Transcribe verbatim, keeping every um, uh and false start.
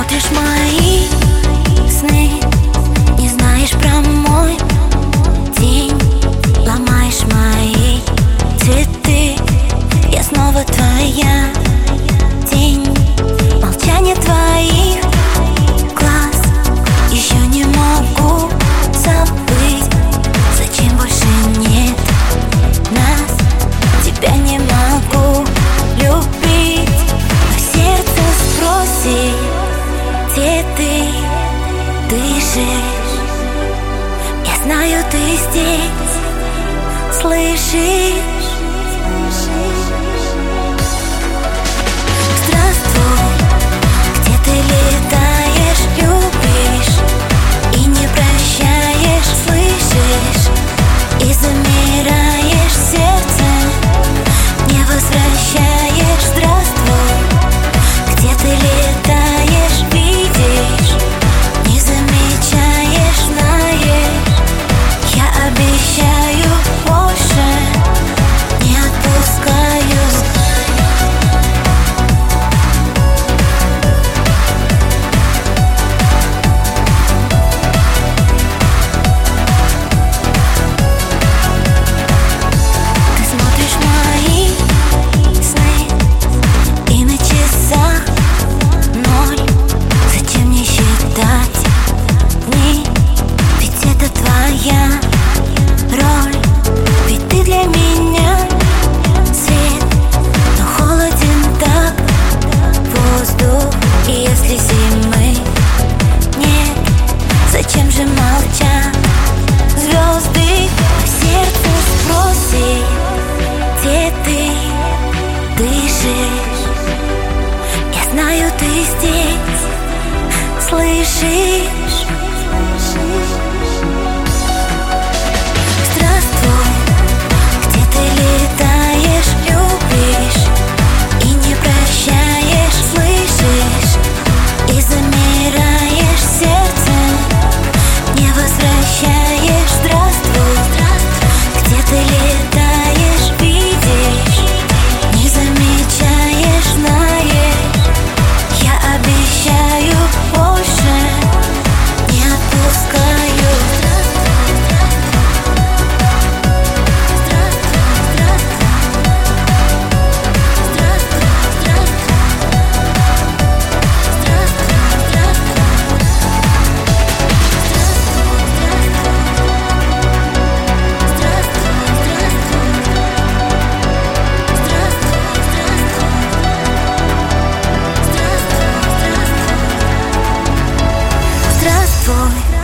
смотришь мои сны, не знаешь про мой день, ломаешь мои цветы. Я снова твоя тень, молчание твоих глаз. Еще не могу забыть, зачем больше нет нас. Тебя не могу любить, но сердце спросит, где ты дышишь. Я знаю, ты здесь, слышишь? Здравствуй, где ты летаешь, любишь и не прощаешь, слышишь? И замираешь сердцем, не возвращаешь. Здравствуй, где ты летаешь, видишь, не замечаешь, знаешь. Я обещаю, больше не отпускаю. Ты смотришь мои сны, и на часах ноль. Зачем мне считать дни? Ведь это твоя роль. Ведь ты для меня свет, но холоден так воздух. И если зимы нет, зачем же молчат звезды? А сердце спросит, где ты дышишь. Я знаю, ты здесь, слышишь? Здравствуй, где ты летаешь, любишь и не прощаешь, слышишь? И замираешь сердцем, не возвращаешь. Здравствуй, где ты летаешь, видишь, не замечаешь, знаешь. Я обещаю, больше не отпускаю. Здравствуй,